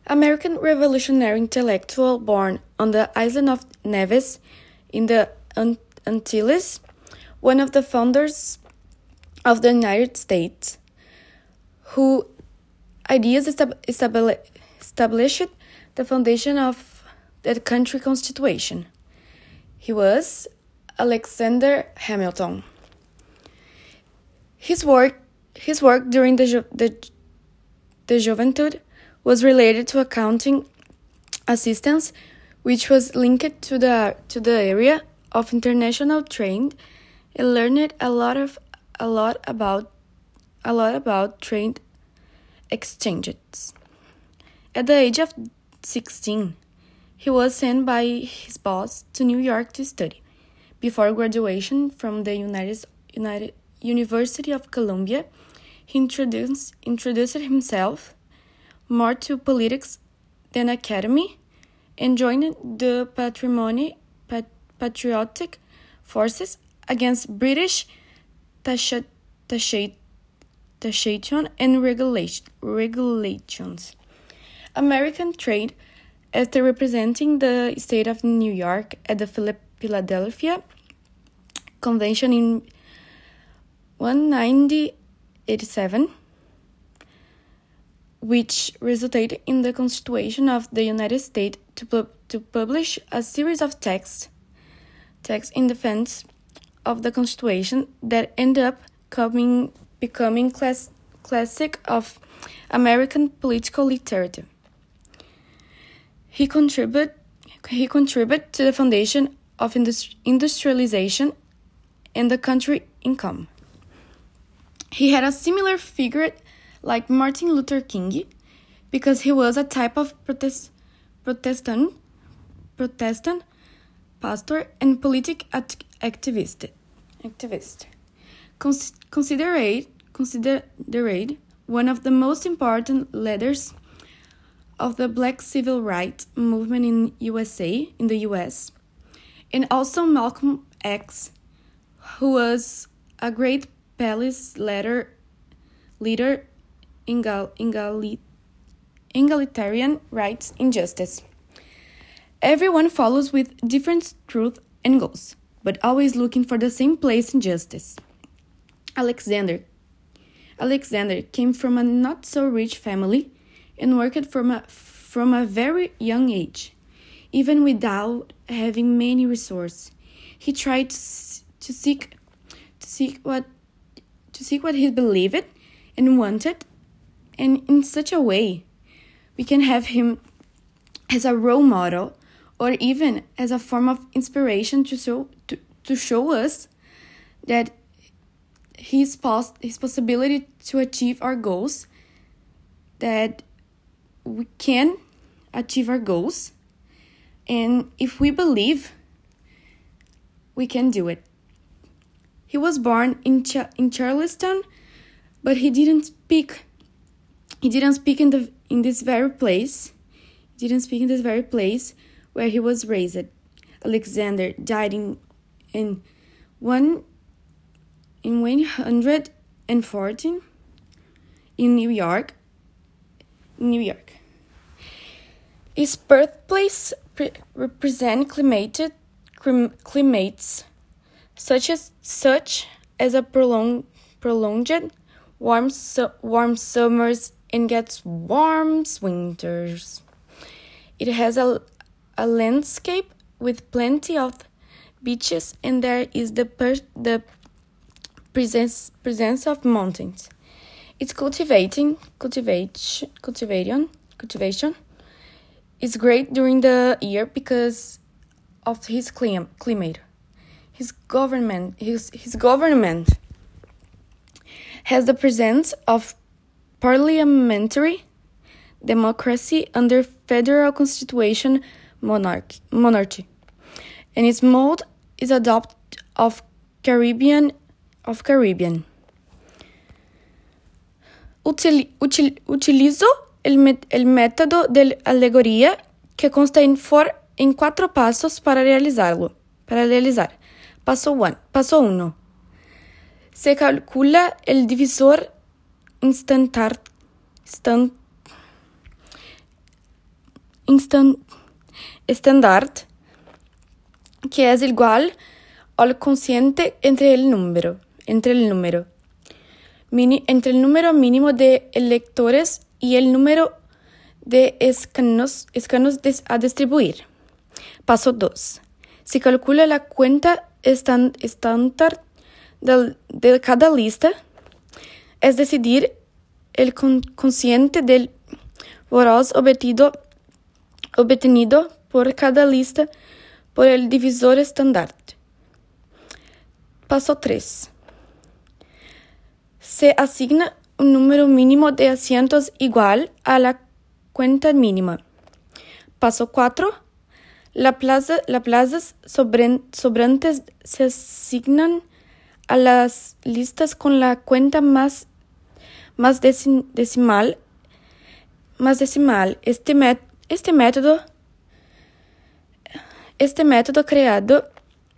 American revolutionary intellectual born on the island of Nevis in the Antilles, one of the founders of the United States, whose ideas established the foundation of the country constitution. He was Alexander Hamilton. His work during the Juventude was related to accounting assistance, which was linked to the area of international trade, and learned a lot about trade exchanges. At the age of 16, he was sent by his boss to New York to study. Before graduation from the University of Columbia, he introduced himself more to politics than academy, and joined the patriotic forces against British taxation and regulations. American trade, after representing the state of New York at the Philadelphia Convention in 1987, which resulted in the Constitution of the United States to publish a series of texts in defense of the Constitution that end up becoming classic of American political literature. He contributed to the foundation of industrialization and the country income. He had a similar figure like Martin Luther King, because he was a type of Protestant pastor and political activist. Considered one of the most important leaders of the Black Civil Rights Movement in the US, and also Malcolm X, who was a great Palestine leader in egalitarian rights and justice. Everyone follows with different truth and goals, but always looking for the same place in justice. Alexander came from a not-so-rich family and worked from a very young age. Even without having many resources, he tried to seek what he believed and wanted, and in such a way, we can have him as a role model, or even as a form of inspiration to show us that his possibility to achieve our goals, that we can achieve our goals, and if we believe, we can do it. He was born in Charleston, but he didn't speak in this very place. He didn't speak in this very place where he was raised. Alexander died in 114 in New York. His birthplace represents climates such as a prolonged warm summers and gets warm winters. It has a landscape with plenty of beaches, and there is the presence of mountains. Its cultivation is great during the year because of his climate. His government has the presence of parliamentary democracy under federal constitution monarchy, and its mode is adopted of Caribbean. Utilizo el método de alegoría que consta en 4 pasos para realizar. Paso 1. Se calcula el divisor estándar que es igual al cociente entre el número mínimo de electores y el número de escaños a distribuir. Paso 2. Se calcula la cuenta estándar de cada lista, es decir, el cociente del votos obtenido por cada lista por el divisor estándar. Paso 3. Se asigna un número mínimo de asientos igual a la cuenta mínima. Paso 4. Las plazas sobrantes se asignan a las listas con la cuenta más decimal. Este método creado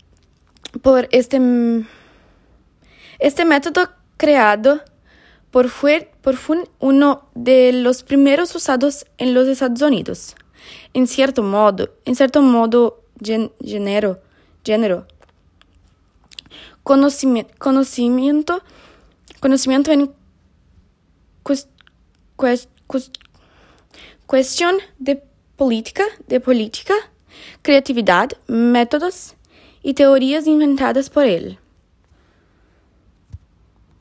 fue uno de los primeros usados en los Estados Unidos. En cierto modo, género, conocimiento en cuestión de política, creatividad, métodos y teorías inventadas por él.